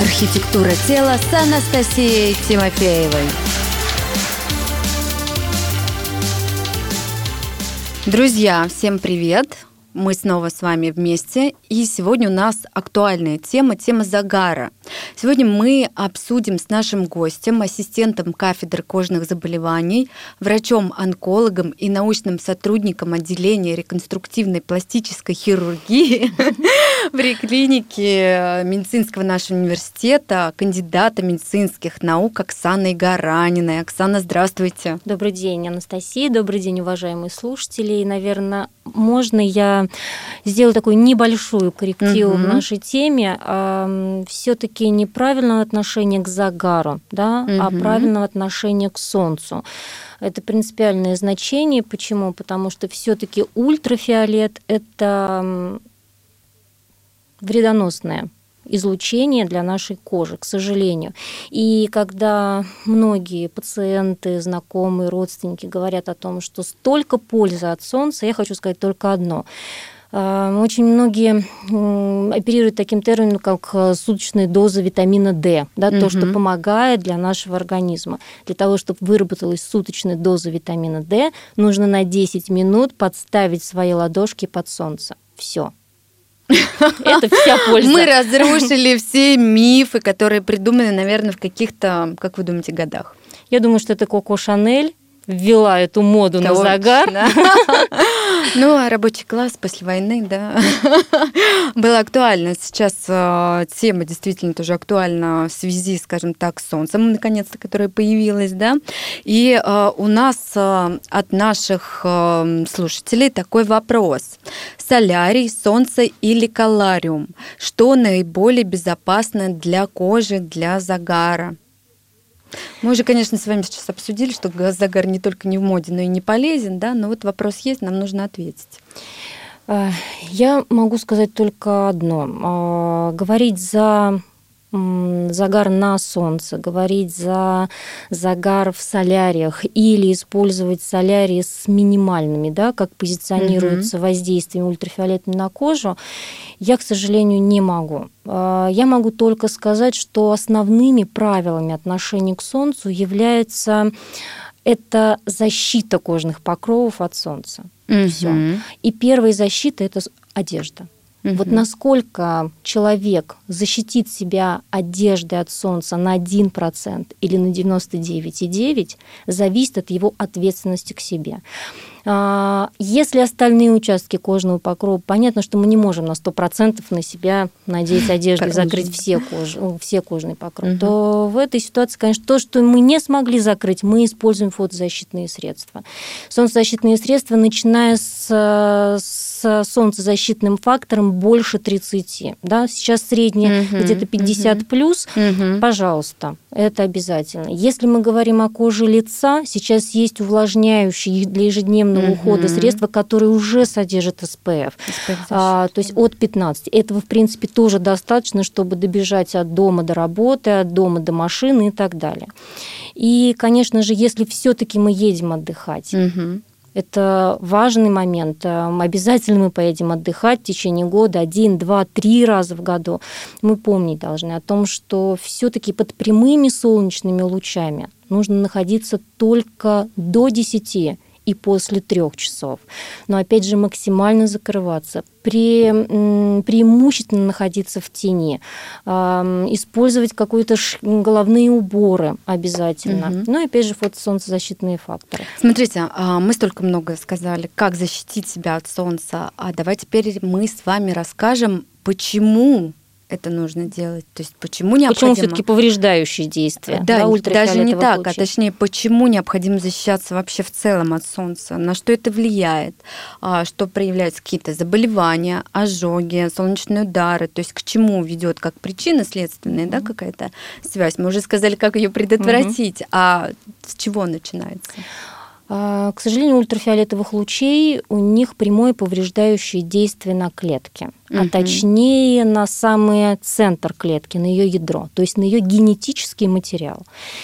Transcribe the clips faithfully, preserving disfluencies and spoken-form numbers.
Архитектура тела с Анастасией Тимофеевой. Друзья, всем привет! Мы снова с вами вместе, и сегодня у нас актуальная тема, тема загара. Сегодня мы обсудим с нашим гостем, ассистентом кафедры кожных заболеваний, врачом-онкологом и научным сотрудником отделения реконструктивной пластической хирургии в Реклинике медицинского нашего университета, кандидата медицинских наук Оксаной Гараниной. Оксана, здравствуйте. Добрый день, Анастасия. Добрый день, уважаемые слушатели. И, наверное, можно я сделаю такую небольшую коррективу uh-huh. в нашей теме, а, все-таки не правильного отношения к загару, да, uh-huh. а правильного отношения к солнцу. Это принципиальное значение. Почему? Потому что все-таки ультрафиолет – это вредоносное излучение для нашей кожи, к сожалению. И когда многие пациенты, знакомые, родственники говорят о том, что столько пользы от солнца, я хочу сказать только одно. Очень многие оперируют таким термином, как суточная доза витамина D, да, угу. то, что помогает для нашего организма. Для того, чтобы выработалась суточная доза витамина D, нужно на десять минут подставить свои ладошки под солнце. Все. Это вся польза. Мы разрушили все мифы, которые придуманы, наверное, в каких-то, как вы думаете, годах. Я думаю, что это Коко Шанель ввела эту моду на загар. Ну, а рабочий класс после войны, да, было актуально. Сейчас тема действительно тоже актуальна в связи, скажем так, с солнцем, наконец-то, которое появилось, да. И у нас от наших слушателей такой вопрос. Солярий, солнце или колариум? Что наиболее безопасно для кожи, для загара? Мы уже, конечно, с вами сейчас обсудили, что загар не только не в моде, но и не полезен, да, но вот вопрос есть, нам нужно ответить. Я могу сказать только одно. Говорить за загар на солнце, говорить за загар в соляриях или использовать солярии с минимальными, да, как позиционируется угу. воздействие ультрафиолетом на кожу, я, к сожалению, не могу. Я могу только сказать, что основными правилами отношения к солнцу является это защита кожных покровов от солнца. Угу. Всё. И первая защита – это одежда. Угу. Вот насколько человек защитит себя одеждой от солнца на один процент или на девяносто девять целых девять десятых, зависит от его ответственности к себе. Если остальные участки кожного покрова, понятно, что мы не можем на сто процентов на себя надеть одежду и закрыть все, кож... все кожные покровы, угу. то в этой ситуации, конечно, то, что мы не смогли закрыть, мы используем фотозащитные средства. Солнцезащитные средства, начиная с, с солнцезащитным фактором больше тридцати. Да? Сейчас среднее угу. где-то пятьдесят плюс, угу. пожалуйста, это обязательно. Если мы говорим о коже лица, сейчас есть увлажняющие для ежедневного Uh-huh. ухода средства, которые уже содержат эс пэ эф, а, то есть от пятнадцати. Этого, в принципе, тоже достаточно, чтобы добежать от дома до работы, от дома до машины и так далее. И, конечно же, если все-таки мы едем отдыхать, uh-huh. это важный момент. Обязательно мы поедем отдыхать в течение года один, два, три раза в году. Мы помнить должны о том, что все-таки под прямыми солнечными лучами нужно находиться только до десяти и после трех часов. Но опять же максимально закрываться, пре, преимущественно находиться в тени, э, использовать какие-то головные уборы обязательно. Угу. Ну и опять же фотосолнцезащитные факторы. Смотрите, мы столько много сказали, как защитить себя от солнца, а давай теперь мы с вами расскажем, почему это нужно делать. То есть почему необходимо... Почему все-таки повреждающие действия? Да, даже не так, луча. А точнее, почему необходимо защищаться вообще в целом от солнца? На что это влияет? Что проявляются какие-то заболевания, ожоги, солнечные удары? То есть к чему ведет как причина следственная, mm-hmm. да, какая-то связь? Мы уже сказали, как ее предотвратить, mm-hmm. а с чего начинается? К сожалению, ультрафиолетовых лучей у них прямое повреждающее действие на клетке, uh-huh. а точнее на самый центр клетки, на ее ядро, то есть на ее генетический материал.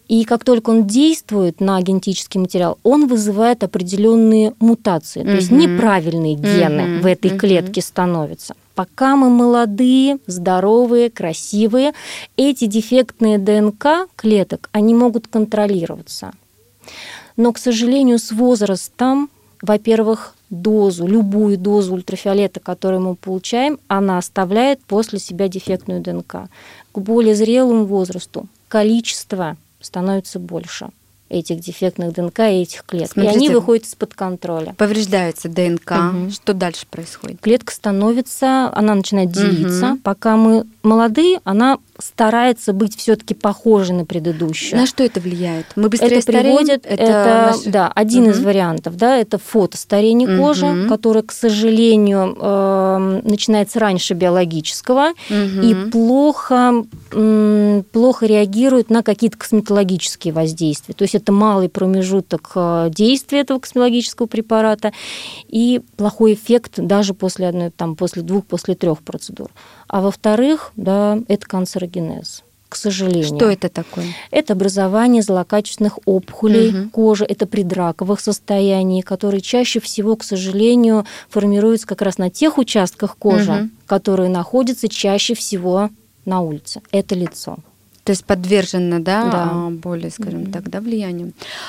И как только он действует на генетический материал, он вызывает определенные мутации, то есть неправильные гены в этой клетке становятся. Пока мы молодые, здоровые, красивые, эти дефектные ДНК клеток, они могут контролироваться. Но, к сожалению, с возрастом, во-первых, дозу, любую дозу ультрафиолета, которую мы получаем, она оставляет после себя дефектную ДНК. К более зрелому возрасту количество становится больше этих дефектных ДНК и этих клеток. Смотрите, и они выходят из-под контроля. Повреждается ДНК. Угу. Что дальше происходит? Клетка становится, она начинает делиться. Угу. Пока мы молодые, она старается быть все-таки похожей на предыдущую. На что это влияет? Мы быстрее это стареем? Приводит, это, это наш... да, один угу. из вариантов. Да, это фотостарение угу. кожи, которое, к сожалению, э, начинается раньше биологического угу. и плохо, э, плохо реагирует на какие-то косметологические воздействия. То есть это малый промежуток действия этого косметологического препарата и плохой эффект даже после одной, там, после двух, после трех процедур. А во-вторых, да, это канцерогенез, к сожалению. Что это такое? Это образование злокачественных опухолей угу. кожи, это предраковых состояний, которые чаще всего, к сожалению, формируются как раз на тех участках кожи, угу. которые находятся чаще всего на улице. Это лицо. То есть подвержена, да, да. более, скажем mm-hmm. так, да, влиянию.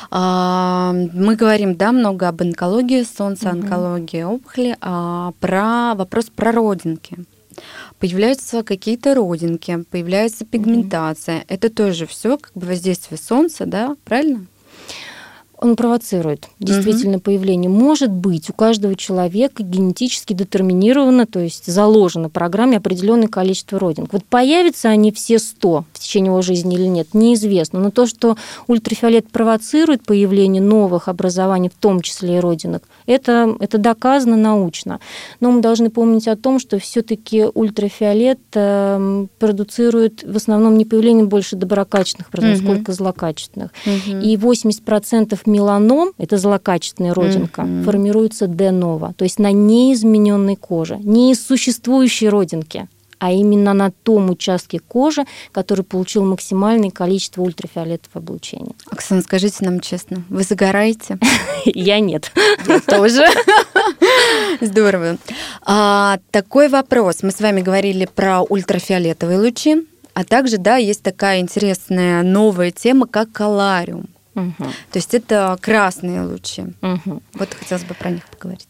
А, мы говорим, да, много об онкологии, солнцеонкологии, mm-hmm. опухоли, а про вопрос про родинки. Появляются какие-то родинки, появляется пигментация. Mm-hmm. Это тоже все как бы воздействие солнца, да, правильно? Он провоцирует действительно угу. появление. Может быть, у каждого человека генетически детерминировано, то есть заложено в программе определенное количество родинок. Вот появятся они все сто в течение его жизни или нет, неизвестно. Но то, что ультрафиолет провоцирует появление новых образований, в том числе и родинок, это, это доказано научно. Но мы должны помнить о том, что все-таки ультрафиолет продуцирует в основном не появление больше доброкачественных образований, угу. сколько злокачественных. Угу. И восемьдесят процентов меланом, это злокачественная родинка, mm-hmm. формируется де-ново, то есть на неизмененной коже, не из существующей родинки, а именно на том участке кожи, который получил максимальное количество ультрафиолетового облучения. Оксана, скажите нам честно, вы загораете? Я нет. Я тоже. Здорово. Такой вопрос. Мы с вами говорили про ультрафиолетовые лучи, а также, да, есть такая интересная новая тема, как колариум. Угу. То есть это красные лучи. Угу. Вот хотелось бы про них поговорить.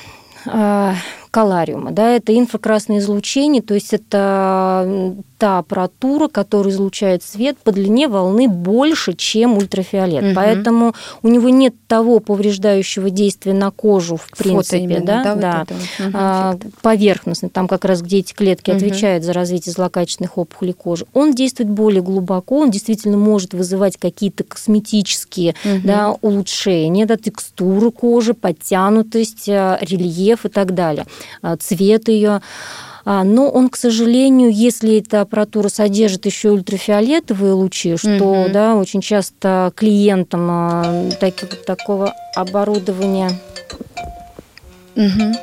Колариума, да, это инфракрасное излучение, то есть это та аппаратура, которая излучает свет по длине волны больше, чем ультрафиолет. Угу. Поэтому у него нет того повреждающего действия на кожу, в принципе, именно, да, да, да. Вот угу, а, поверхностно, там как раз где эти клетки угу. отвечают за развитие злокачественных опухолей кожи. Он действует более глубоко, он действительно может вызывать какие-то косметические угу. да, улучшения, да, текстуру кожи, подтянутость, рельеф и так далее, цвет ее. Но он, к сожалению, если эта аппаратура содержит еще ультрафиолетовые лучи, что mm-hmm. да, очень часто клиентам так, такого оборудования, mm-hmm.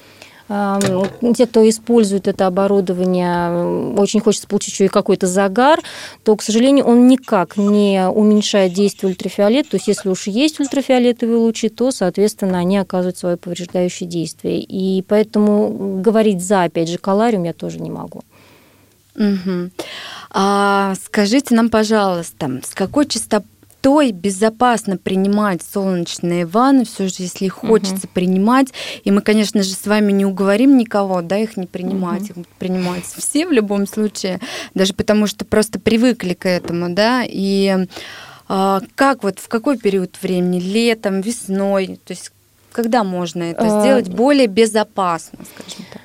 те, кто использует это оборудование, очень хочется получить еще и какой-то загар, то, к сожалению, он никак не уменьшает действие ультрафиолета. То есть если уж есть ультрафиолетовые лучи, то, соответственно, они оказывают свое повреждающее действие. И поэтому говорить за, опять же, колариум я тоже не могу. Угу. А скажите нам, пожалуйста, с какой частотой безопасно принимать солнечные ванны, все же, если хочется угу. принимать, и мы, конечно же, с вами не уговорим никого, да, их не принимать, угу. их принимать все в любом случае, даже потому что просто привыкли к этому, да, и а, как вот, в какой период времени, летом, весной, то есть когда можно это а... сделать более безопасно, скажем так?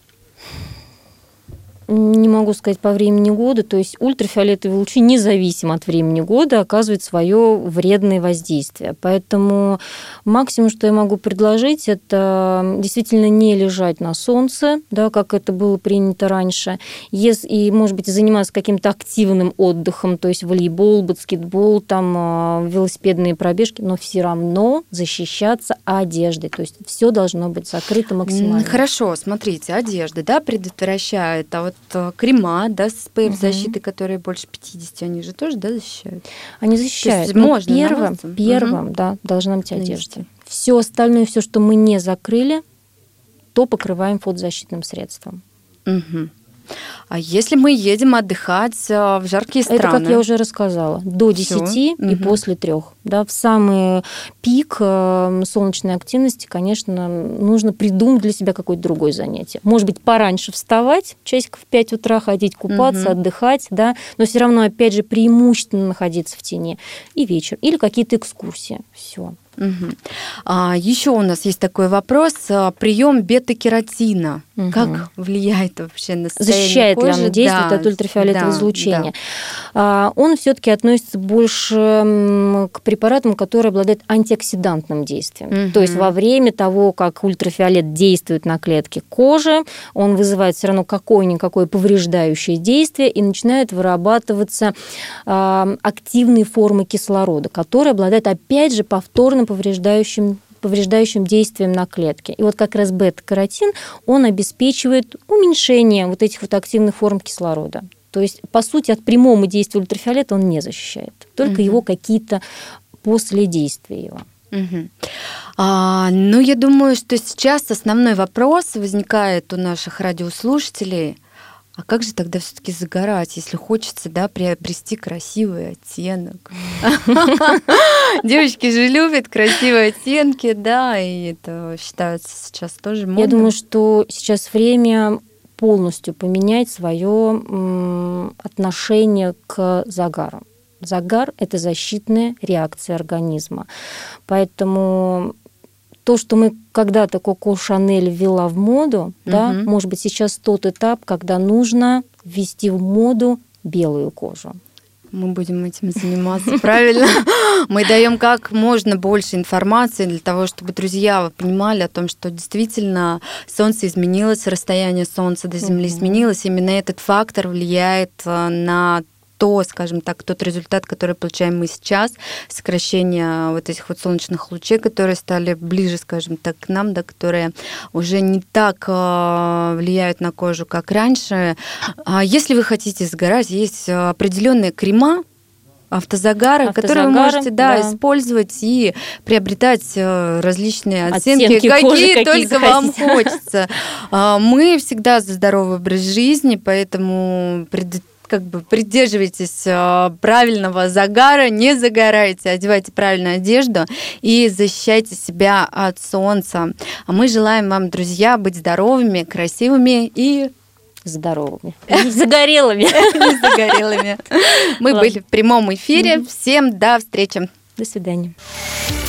Не могу сказать по времени года, то есть ультрафиолетовые лучи, независимо от времени года, оказывают свое вредное воздействие. Поэтому максимум, что я могу предложить, это действительно не лежать на солнце, да, как это было принято раньше, и, может быть, заниматься каким-то активным отдыхом, то есть волейбол, баскетбол, там, велосипедные пробежки, но все равно защищаться одеждой. То есть все должно быть закрыто максимально. Хорошо, смотрите, одежда, да, предотвращает, а вот крема, да, с эс пэ эф-защитой, угу. которые больше пятьдесят, они же тоже, да, защищают? Они защищают. То есть можно первым, первым, угу. да, должна быть одежда. Все остальное, все, что мы не закрыли, то покрываем фотозащитным средством. Угу. А если мы едем отдыхать в жаркие страны? Это, как я уже рассказала, до десяти и угу. после трех. Да, в самый пик солнечной активности, конечно, нужно придумать для себя какое-то другое занятие. Может быть, пораньше вставать, часиков в пять утра ходить купаться, угу. отдыхать, да, но все равно, опять же, преимущественно находиться в тени. И вечер. Или какие-то экскурсии. Все. Угу. А, еще у нас есть такой вопрос. Прием бета-кератина. Угу. Как влияет вообще на состояние Защищает кожи? Защищает ли оно, действует да. от ультрафиолетового да. излучения? Да. Он все-таки относится больше к препаратам, которые обладают антиоксидантным действием. Угу. То есть во время того, как ультрафиолет действует на клетки кожи, он вызывает все равно какое-никакое повреждающее действие и начинают вырабатываться активные формы кислорода, которые обладают, опять же, повторным повреждающим повреждающим действием на клетке. И вот как раз бета-каротин, он обеспечивает уменьшение вот этих вот активных форм кислорода. То есть, по сути, от прямого действия ультрафиолета он не защищает, только угу. его какие-то последействия его. Угу. А, ну, я думаю, что сейчас основной вопрос возникает у наших радиослушателей. А как же тогда все-таки загорать, если хочется, да, приобрести красивый оттенок? Девочки же любят красивые оттенки, да, и это считается сейчас тоже модно. Я думаю, что сейчас время полностью поменять свое отношение к загару. Загар – это защитная реакция организма. Поэтому то, что мы когда-то Коко Шанель ввела в моду, угу. да, может быть, сейчас тот этап, когда нужно ввести в моду белую кожу. Мы будем этим заниматься, правильно? Мы даем как можно больше информации для того, чтобы друзья понимали о том, что действительно Солнце изменилось, расстояние Солнца до Земли угу. изменилось. Именно этот фактор влияет на то, скажем так, тот результат, который получаем мы сейчас, сокращение вот этих вот солнечных лучей, которые стали ближе, скажем так, к нам, да, которые уже не так э, влияют на кожу, как раньше. А если вы хотите сгорать, есть определенные крема, автозагары, автозагары, которые вы можете да, да. использовать и приобретать различные оттенки, оттенки какие кожи, только какие вам хочется. Мы всегда за здоровый образ жизни, поэтому пред как бы придерживайтесь правильного загара, не загорайте, одевайте правильную одежду и защищайте себя от солнца. А мы желаем вам, друзья, быть здоровыми, красивыми и здоровыми. Не загорелыми. Не загорелыми. Мы были в прямом эфире. Всем до встречи. До свидания.